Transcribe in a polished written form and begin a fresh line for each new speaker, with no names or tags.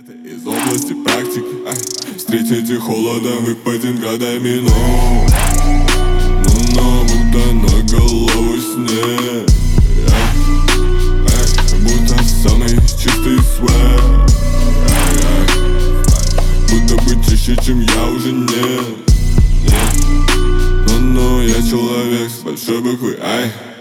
Это из области практики, встретите холодом, выпадем годами, но будто на голову снег, будто самый чистый свет, будто бы чище, чем я уже нет. Но я человек с большой буквы,